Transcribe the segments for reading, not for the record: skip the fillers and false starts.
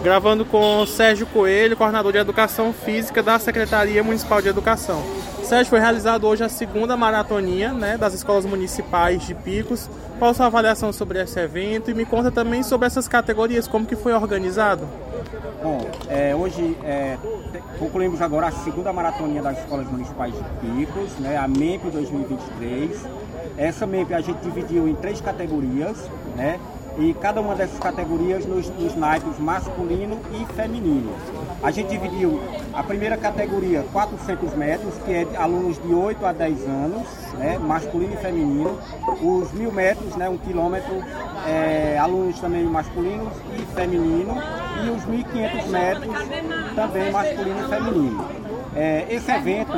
Gravando com Sérgio Coelho, coordenador de Educação Física da Secretaria Municipal de Educação. Sérgio, foi realizado hoje a segunda maratoninha, né, das escolas municipais de Picos. Qual a sua avaliação sobre esse evento? E me conta também sobre essas categorias, como que foi organizado? Bom, hoje concluímos agora a segunda maratoninha das escolas municipais de Picos, né, a MEMP 2023. Essa MEMP a gente dividiu em 3 categorias, né? E cada uma dessas categorias nos naipes masculino e feminino. A gente dividiu a primeira categoria 400 metros, que é de alunos de 8 a 10 anos, né, masculino e feminino. Os 1000 metros, né, 1 quilômetro, alunos também masculinos e feminino. E os 1500 metros também masculino e feminino. Esse evento,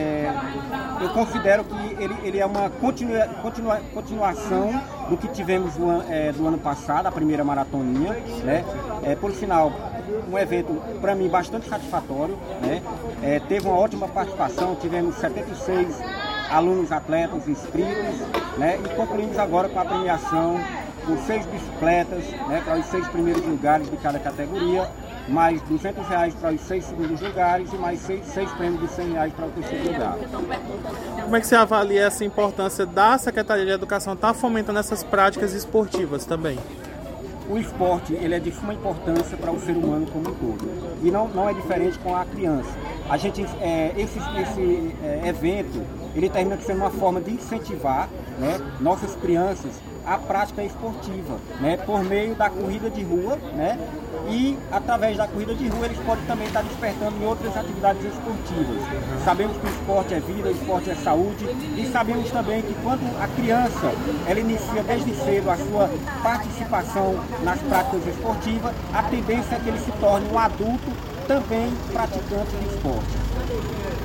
eu considero que ele é uma continuação do que tivemos do ano passado, a primeira maratoninha, né? Por sinal, um evento para mim bastante satisfatório, né? Teve uma ótima participação, tivemos 76 alunos atletas inscritos, né? E concluímos agora com a premiação por 6 bicicletas, né, para os 6 primeiros lugares de cada categoria, mais R$200 para os 6 segundos lugares e mais 6 prêmios de R$100 para o terceiro lugar. Como é que você avalia essa importância da Secretaria de Educação estar fomentando essas práticas esportivas também? O esporte, ele é de suma importância para o ser humano como um todo, e não é diferente com a criança. A gente, esse evento, ele termina sendo uma forma de incentivar, né, nossas crianças à prática esportiva, né, por meio da corrida de rua, né, e através da corrida de rua eles podem também estar despertando em outras atividades esportivas. Sabemos que o esporte é vida, o esporte é saúde, e sabemos também que quando a criança ela inicia desde cedo a sua participação nas práticas esportivas, a tendência é que ele se torne um adulto também praticante de esporte.